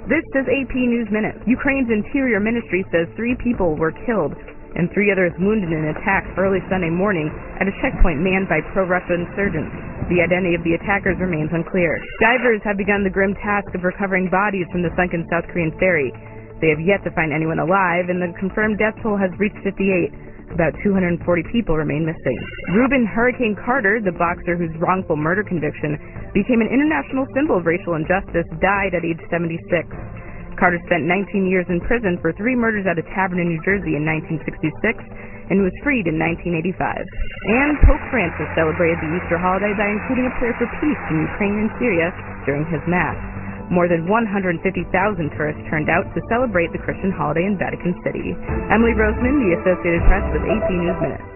This is AP News Minute. Ukraine's Interior Ministry says 3 people were killed and 3 others wounded in an attack early Sunday morning at a checkpoint manned by pro-Russian insurgents. The identity of the attackers remains unclear. Divers have begun the grim task of recovering bodies from the sunken South Korean ferry. They have yet to find anyone alive, and the confirmed death toll has reached 58. About 240 people remain missing. Rubin Hurricane Carter, the boxer whose wrongful murder conviction became an international symbol of racial injustice, died at age 76. Carter spent 19 years in prison for 3 murders at a tavern in New Jersey in 1966 and was freed in 1985. And Pope Francis celebrated the Easter holiday by including a prayer for peace in Ukraine and Syria during his Mass. More than 150,000 tourists turned out to celebrate the Christian holiday in Vatican City. Emily Roseman, The Associated Press, with AP News Minute.